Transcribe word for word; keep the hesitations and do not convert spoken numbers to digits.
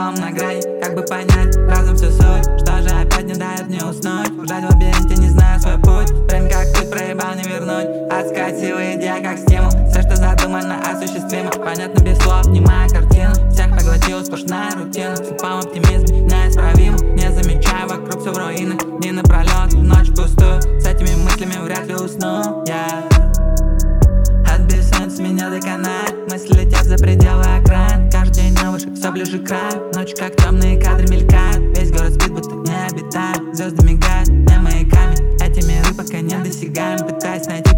языком на грани, как бы понять разом всю суть. Что же опять не дает мне уснуть? Жать в лабиринте, не знаю свой путь. Время как путь проебал не вернуть. Адская сила, идея как стимул. Все, что задумано, осуществимо. Понятно без слов, немая картина. Всех поглотила сплошная рутина. В слепом оптимизме неисправимо. Не замечая вокруг все в руинах. Дни напролет, ночь пустую. С этими мыслями вряд ли усну я. От бессонницы меня доконает. Мысли летят за пределы окраин. Каждый день на выше, все ближе к краю. Ночью как темные кадры мелькают. Весь город спит, будто не обитает. Звезды мигают, не маяками. Эти миры пока не досягаем. Пытаясь найти